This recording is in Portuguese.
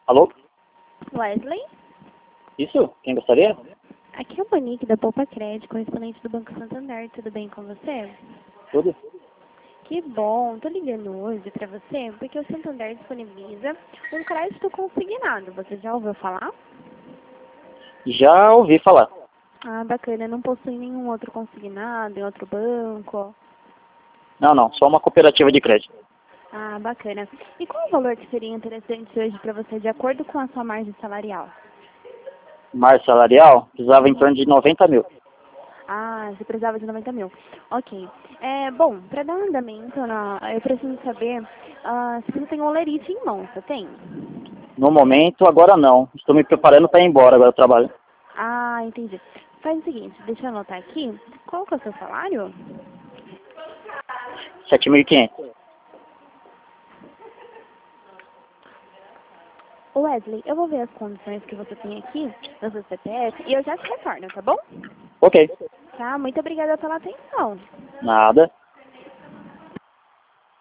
Alô? Wesley? Isso? Quem gostaria? Aqui é o Monique da Poupa Crédito, correspondente do Banco Santander. Tudo bem com você? Tudo? Que bom. Tô ligando hoje pra você porque o Santander disponibiliza um crédito consignado. Você já ouviu falar? Já ouvi falar. Ah, bacana. Não possui nenhum outro consignado em outro banco? Não, só uma cooperativa de crédito. Ah, bacana. E qual o valor que seria interessante hoje para você, de acordo com a sua margem salarial? Margem salarial, precisava em torno de 90 mil. Ah, você precisava de 90 mil. Ok. Bom, para dar um andamento, eu preciso saber se você tem um olerite em mão. Você tem? No momento, agora não. Estou me preparando para ir embora agora do trabalho. Ah, entendi. Faz o seguinte, deixa eu anotar aqui. Qual que é o seu salário? 7.500. Wesley, eu vou ver as condições que você tem aqui no seu CPF e eu já te retorno, tá bom? Ok. Tá, muito obrigada pela atenção. Nada.